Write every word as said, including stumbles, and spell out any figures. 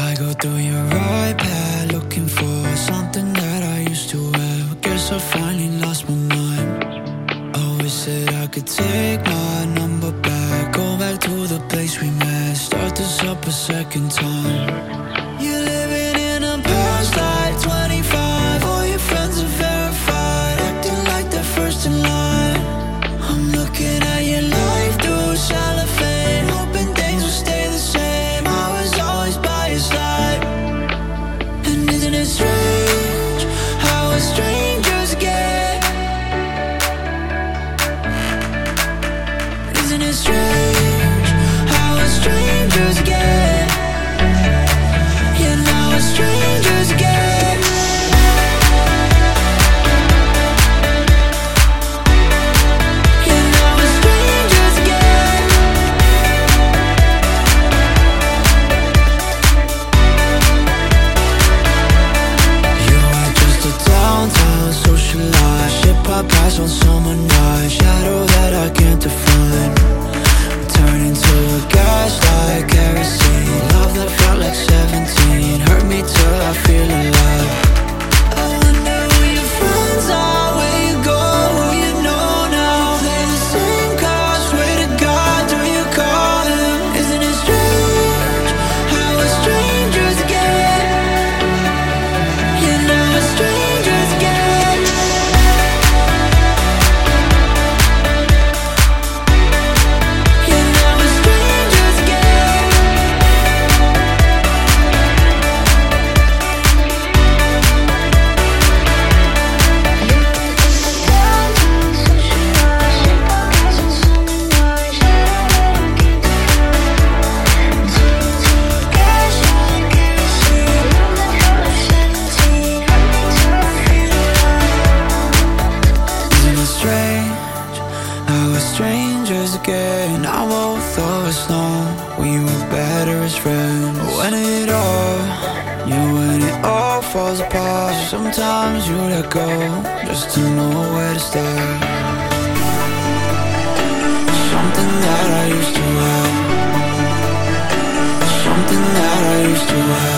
I go through your iPad looking for something that I used to have. Guess I finally lost my mind. Always said I could take my number back, go back to the place we met, start this up a second time. You're living in a past like twenty-five. All your friends are verified, acting like they're first in line. I'm looking at your life through cellophane, hoping things will stay the same. I was always by your side. And isn't it strange how we're strangers again? Isn't it strange how we're strangers again? Yeah, now we're strangers again. Yeah, now we're strangers again. You are just a downtown socialite, ship I pass on summer night, shadow that I can't define. Turn into a gaslight, kerosene, love that felt like seventeen, hurt me till I feel alive. I wonder who your friends are, where you go, who you know now. Play the same cards, swear to God, do you call them? Isn't it strange how we're strangers again? Yeah, now we're strangers again. Yeah, now we're strangers again. Isn't it strange how we're strangers again? Now both of us know we were better as friends. When it all, yeah, when it all falls apart, sometimes you let go just to know where to start. Something that I used to have, something that I used to have.